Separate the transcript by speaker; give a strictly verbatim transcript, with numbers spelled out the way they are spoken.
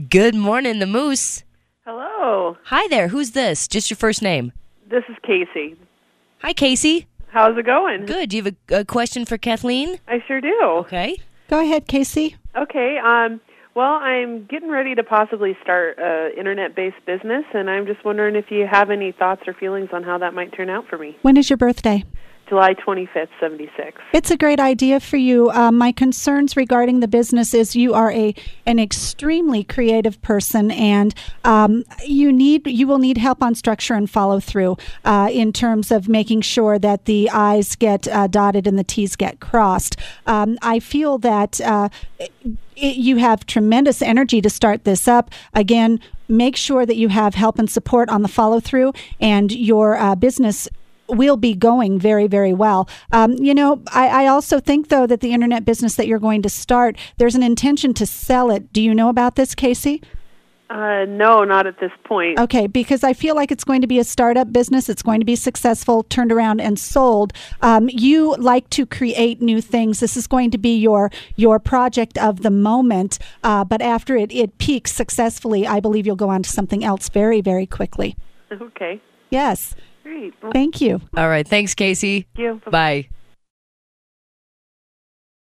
Speaker 1: Good morning, the Moose.
Speaker 2: Hello.
Speaker 1: Hi there. Who's this? Just your first name.
Speaker 2: This is Casey.
Speaker 1: Hi, Casey.
Speaker 2: How's it going?
Speaker 1: Good. Do you have a, a question for Kathleen?
Speaker 2: I sure do.
Speaker 1: Okay.
Speaker 3: Go ahead, Casey.
Speaker 2: Okay. Um, well, I'm getting ready to possibly start an internet-based business, and I'm just wondering if you have any thoughts or feelings on how that might turn out for me.
Speaker 3: When is your birthday?
Speaker 2: July twenty-fifth, seventy-six.
Speaker 3: It's a great idea for you. Uh, my concerns regarding the business is you are a an extremely creative person, and um, you need you will need help on structure and follow through uh, in terms of making sure that the I's get uh, dotted and the T's get crossed. Um, I feel that uh, it, you have tremendous energy to start this up. Again, make sure that you have help and support on the follow through, and your uh, business will be going very, very well. Um, you know, I, I also think, though, that the internet business that you're going to start, there's an intention to sell it. Do you know about this, Casey?
Speaker 2: Uh, no, not at this point.
Speaker 3: Okay, because I feel like it's going to be a startup business. It's going to be successful, turned around, and sold. Um, you like to create new things. This is going to be your your project of the moment. Uh, but after it, it peaks successfully, I believe you'll go on to something else very, very quickly.
Speaker 2: Okay.
Speaker 3: Yes.
Speaker 2: Great. Well,
Speaker 3: Thank you.
Speaker 1: All right. Thanks, Casey.
Speaker 2: thank you.
Speaker 1: Bye.